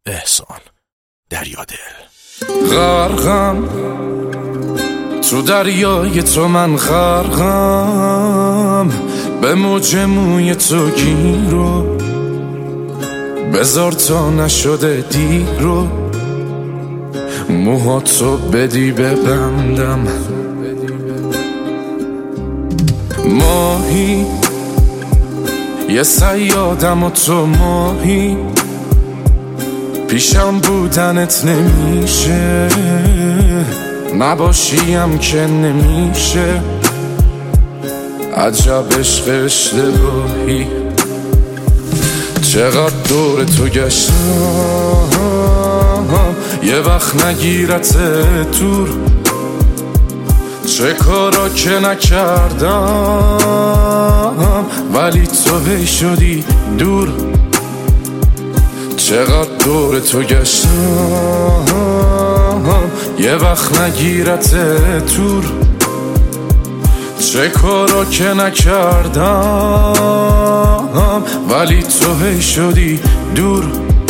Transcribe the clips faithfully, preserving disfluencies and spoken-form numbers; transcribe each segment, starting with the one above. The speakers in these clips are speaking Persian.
احسان دریادل. غرقم تو دریای تو، من غرقم به موج موی تو گیرو، بذار تا نشده دیرو، موهاتو بدی ببندم. ماهی یه صیادم و تو ماهی، پیشم بودنت نمیشه، نباشیم که نمیشه. عجب عشق اشتباهی، چقدر دور تو گشتم یه وقت نگیرت دور، چه کارا که نکردم ولی تو هی شدی دور. چقدر دور تو گشتم یه وقت نگیرت دور، چه کارا که نکردم ولی تو هی شدی دور.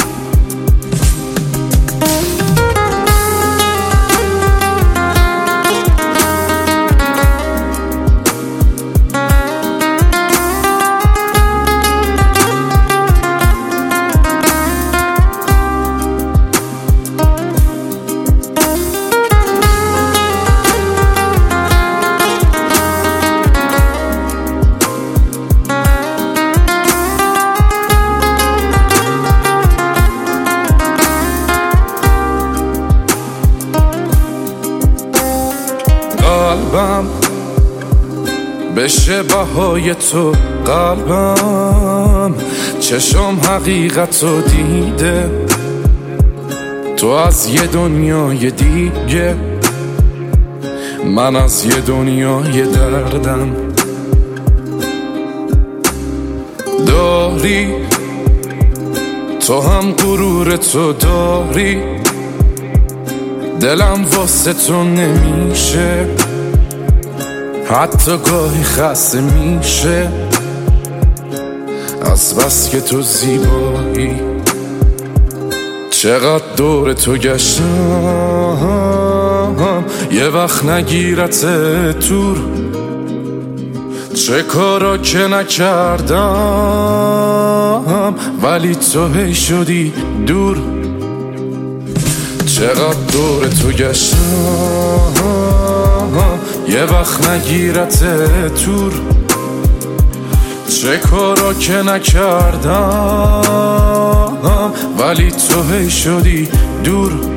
قلبم بشه بهای تو، قلبم چشم حقیقتو دیده، تو از یه دنیای دیگه، من از یه دنیای دردم. داری تو هم غرور تو داری، دلم واسه تو نمیشه، حتی گاهی خسته میشه از بس که تو زیبایی. چقدر دور تو گشتم یه وقت نگیرت دور، چه کارا که نکردم ولی تو هی شدی دور. چقدر دور تو گشتم یه وقت نگیرت دور، چه کارا که نکردم ولی تو هی شدی دور.